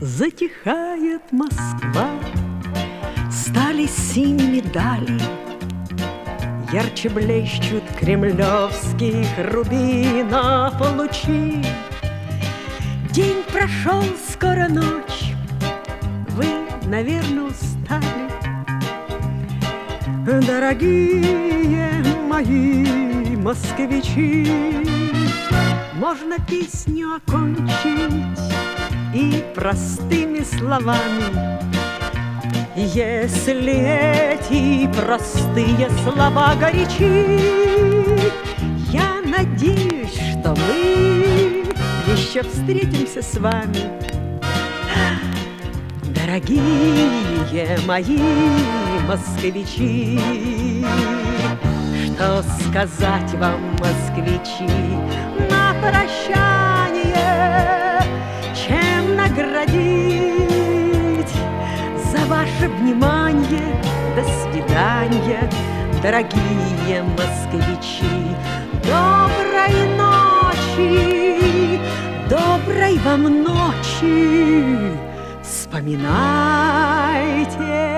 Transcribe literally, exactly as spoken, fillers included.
Затихает Москва, стали синими дали, ярче блещут кремлевских рубинов лучи. День прошел, скоро ночь, вы, наверное, устали. Дорогие мои москвичи, можно песню окончить и простыми словами, если эти простые слова горячи. Я надеюсь, что мы еще встретимся с вами, дорогие мои москвичи. Что сказать вам, москвичи, на прощание, чем наградить за ваше внимание? До свидания, дорогие москвичи. Доброй ночи, доброй вам ночи. Вспоминайте